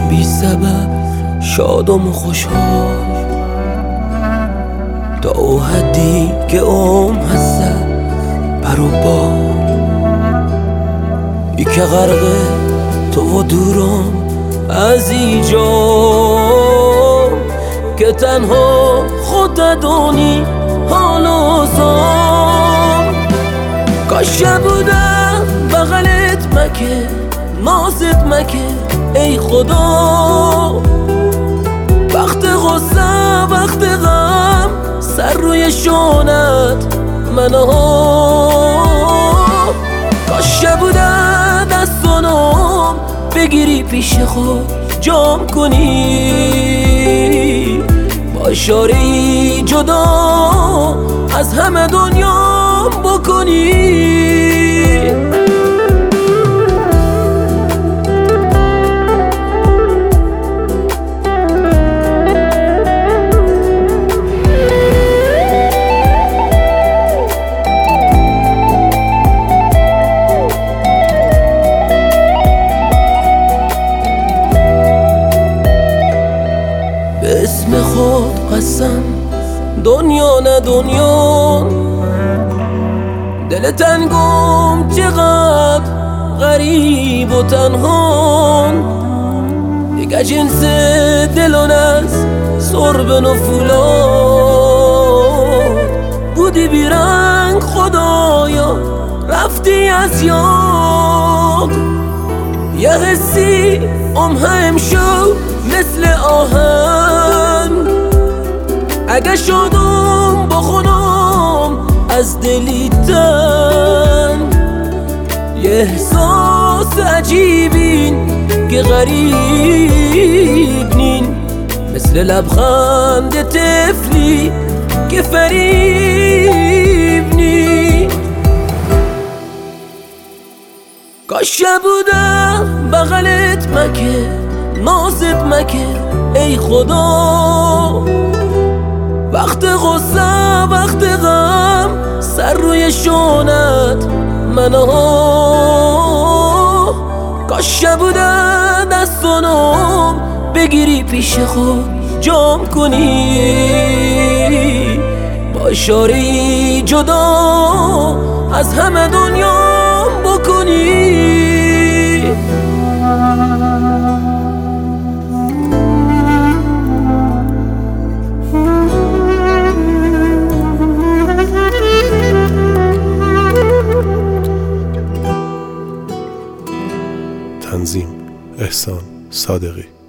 بی سبب شادم و خوشحال تا او حدی که هست پر و بال ای که غرق تو و دورم از اینجا که تنها خودت دانی حال و زام کاش بودم بغلت مکه نازت مکه ای خدا وقت غصه وقت غم سر روی شانت منها کاش بودم دستانم بگیری پیش خود جام کنی با اشاره‌ای جدا از همه دنیا بکنی به اسم خود قسم دنیا نه دنیا دل تنگم چقدر غریب و تنها دیگه جنس دلون از سربن و فولاد بودی بیرنگ خدایا رفتی از یاد یه حسی هم شو مثل آهن اگه شادم با خودم از دلی تن یه احساس عجیبین که غریب نین مثل لبخند طفلی که فریب نین کاش بودم بغلت مکه نازت مکه ای خدا وقت غصه وقت غم سر روی شانت منها کاش بودن دستانم بگیری پیش خود جام کنی با اشاره‌ای جدا از همه دنیا بکنی تنظیم احسان صادقی